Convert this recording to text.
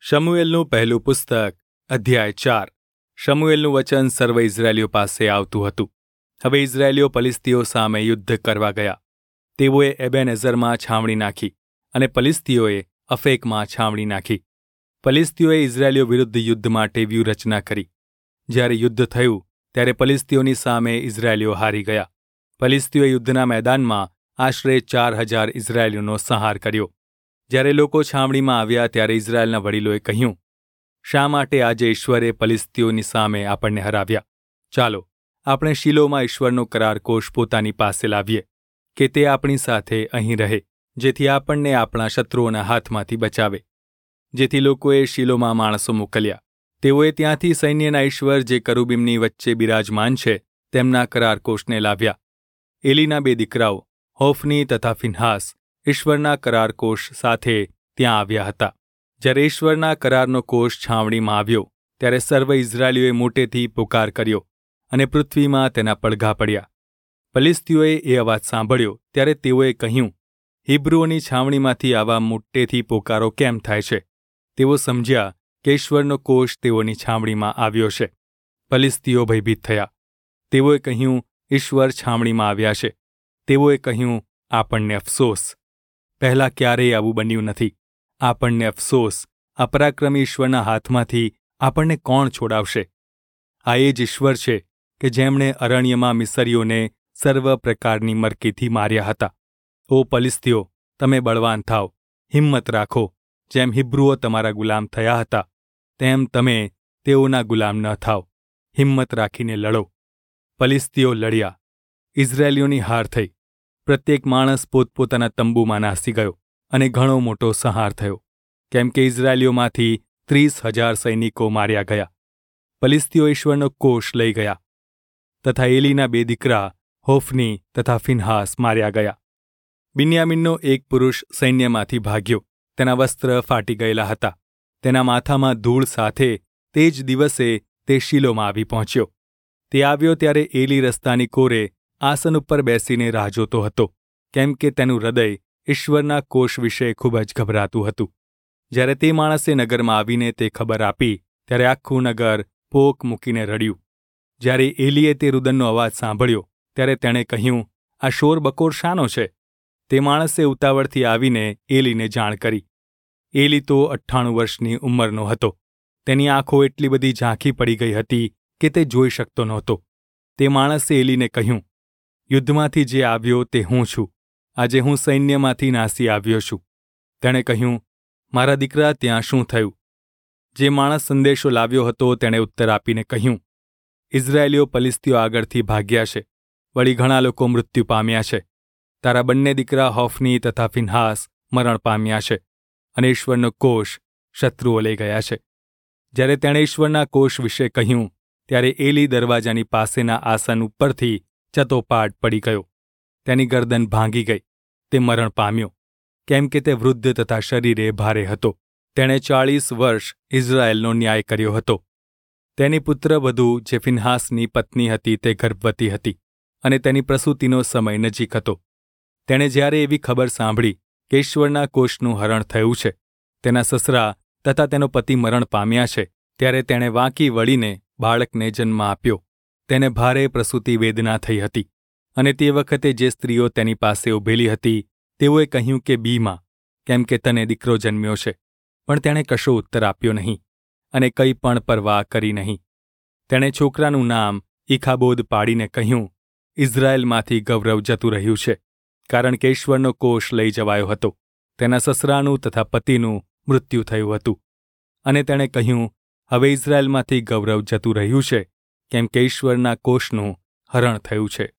શમુએલનું પહેલું પુસ્તક અધ્યાય 4 શમુએલનું વચન સર્વ ઇઝરાયેલીઓ પાસે આવતું હતું. હવે ઇઝરાયેલીઓ પલિસ્તીઓ સામે યુદ્ધ કરવા ગયા. તેઓએ એબેનેઝરમાં છાવણી નાખી અને પલિસ્તીઓએ અફેકમાં છાવણી નાખી. પલિસ્તીઓએ ઇઝરાયેલીઓ વિરુદ્ધ યુદ્ધ માટે વ્યૂહરચના કરી. જ્યારે યુદ્ધ થયું ત્યારે પલિસ્તીઓની સામે ઇઝરાયેલીઓ હારી ગયા. પલિસ્તીઓએ યુદ્ધના મેદાનમાં આશરે 4,000 ઇઝરાયેલીઓનો સંહાર કર્યો. જ્યારે લોકો છાવણીમાં આવ્યા ત્યારે ઇઝરાયેલના વડીલોએ કહ્યું, શા માટે આજે ઈશ્વરે પલિસ્તીઓની સામે આપણને હરાવ્યા? ચાલો આપણે શિલોમાં ઈશ્વરનો કરાર કોષ પોતાની પાસે લાવીએ, કે તે આપણી સાથે અહીં રહે, જેથી આપણને આપણા શત્રુઓના હાથમાંથી બચાવે. જેથી લોકોએ શિલોમાં માણસો મોકલ્યા. તેઓએ ત્યાંથી સૈન્યના ઈશ્વર જે કરુબીમની વચ્ચે બિરાજમાન છે તેમના કરાર કોષને લાવ્યા. એલીના 2 દીકરાઓ હોફની તથા ફિન્હાસ ઈશ્વરના કરાર કોષ સાથે ત્યાં આવ્યા હતા. જ્યારે ઈશ્વરના કરારનો કોષ છાવણીમાં આવ્યો ત્યારે સર્વ ઇઝરાયેલીઓએ મોટેથી પુકાર કર્યો અને પૃથ્વીમાં તેના પડઘા પડ્યા. પલિસ્તીઓએ એ અવાજ સાંભળ્યો ત્યારે તેઓએ કહ્યું, હિબ્રુઓની છાવણીમાંથી આવા મોટેથી પોકારો કેમ થાય છે? તેઓ સમજ્યા કે ઈશ્વરનો કોષ તેઓની છાવણીમાં આવ્યો છે. પલિસ્તીઓ ભયભીત થયા. તેઓએ કહ્યું, ઈશ્વર છાવણીમાં આવ્યા છે. તેઓએ કહ્યું, આપણને અફસોસ. પહેલાં ક્યારેય આવું બન્યું નથી. આપણને અફસોસ. આ પરાક્રમી ઈશ્વરના હાથમાંથી આપણને કોણ છોડાવશે? આ એ જ ઈશ્વર છે કે જેમણે અરણ્યમાં મિસરીઓને સર્વ પ્રકારની મરકીથી માર્યા હતા. ઓ પલિસ્તીઓ, તમે બળવાન થાઓ, હિંમત રાખો. જેમ હિબ્રુઓ તમારા ગુલામ થયા હતા તેમ તમે તેઓના ગુલામ ન થાઓ. હિંમત રાખીને લડો. પલિસ્તીઓ લડ્યા. ઇઝરાયેલીઓની હાર થઈ. પ્રત્યેક માણસ પોતપોતાના તંબુમાં નાસી ગયો અને ઘણો મોટો સંહાર થયો, કેમ કે ઇઝરાયેલીઓમાંથી 30,000 સૈનિકો માર્યા ગયા. પલિસ્તીઓ ઈશ્વરનો કોષ લઈ ગયા તથા એલીના 2 દીકરા હોફની તથા ફિન્હાસ માર્યા ગયા. બિન્યામીનનો એક પુરુષ સૈન્યમાંથી ભાગ્યો. તેના વસ્ત્ર ફાટી ગયેલા હતા. તેના માથામાં ધૂળ સાથે તે જ દિવસે તે શિલોમાં આવી પહોંચ્યો. તે આવ્યો ત્યારે એલી રસ્તાની કોરે આસન ઉપર બેસીને રાહ જોતો હતો, કેમ કે તેનું હૃદય ઈશ્વરના કોષ વિશે ખૂબ જ ગભરાતું હતું. જ્યારે તે માણસે નગરમાં આવીને તે ખબર આપી ત્યારે આખું નગર પોક મૂકીને રડ્યું. જ્યારે એલીએ તે રુદનનો અવાજ સાંભળ્યો ત્યારે તેણે કહ્યું, આ શોર બકોર શાનો છે? તે માણસે ઉતાવળથી આવીને એલીને જાણ કરી. એલી તો 98 વર્ષની ઉંમરનો હતો. તેની આંખો એટલી બધી ઝાંખી પડી ગઈ હતી કે તે જોઈ શકતો નહોતો. તે માણસે એલીને કહ્યું, યુદ્ધમાંથી જે આવ્યો તે હું છું. આજે હું સૈન્યમાંથી નાસી આવ્યો છું. તેણે કહ્યું, મારા દીકરા, ત્યાં શું થયું? જે માણસ સંદેશો લાવ્યો હતો તેણે ઉત્તર આપીને કહ્યું, ઇઝરાયેલીઓ પલિસ્તીઓ આગળથી ભાગ્યા છે. વળી ઘણા લોકો મૃત્યુ પામ્યા છે. તારા બંને દીકરા હોફની તથા ફિન્હાસ મરણ પામ્યા છે અને ઈશ્વરનો કોષ શત્રુઓ લઈ ગયા છે. જ્યારે તેણે ઈશ્વરના કોષ વિશે કહ્યું ત્યારે એલી દરવાજાની પાસેના આસન ઉપરથી ચતોપાટ પડી ગયો. તેની ગરદન ભાંગી ગઈ. તે મરણ પામ્યો, કેમ કે તે વૃદ્ધ તથા શરીરે ભારે હતો. તેણે 40 વર્ષ ઇઝરાયેલનો ન્યાય કર્યો હતો. તેની પુત્રવધુ જે ફિન્હાસની પત્ની હતી તે ગર્ભવતી હતી અને તેની પ્રસૂતિનો સમય નજીક હતો. તેણે જ્યારે એવી ખબર સાંભળી કે ઈશ્વરના કોષનું હરણ થયું છે, તેના સસરા તથા તેનો પતિ મરણ પામ્યા છે, ત્યારે તેણે વાંકી વળીને બાળકને જન્મ આપ્યો. તેને ભારે પ્રસૂતિ વેદના થઈ હતી અને તે વખતે જે સ્ત્રીઓ તેની પાસે ઊભેલી હતી તેઓએ કહ્યું કે બીમાં, કેમ કે તને દીકરો જન્મ્યો છે. પણ તેણે કશો ઉત્તર આપ્યો નહીં અને કંઈ પણ પરવા કરી નહીં. તેણે છોકરાનું નામ ઇખાબોદ પાડીને કહ્યું, ઇઝરાયેલમાંથી ગૌરવ જતું રહ્યું છે, કારણ કે ઈશ્વરનો કોષ લઈ જવાયો હતો. તેના સસરાનું તથા પતિનું મૃત્યુ થયું હતું. અને તેણે કહ્યું, હવે ઇઝરાયેલમાંથી ગૌરવ જતું રહ્યું છે, કેમ કે ઈશ્વરના કોષનું હરણ થયું છે.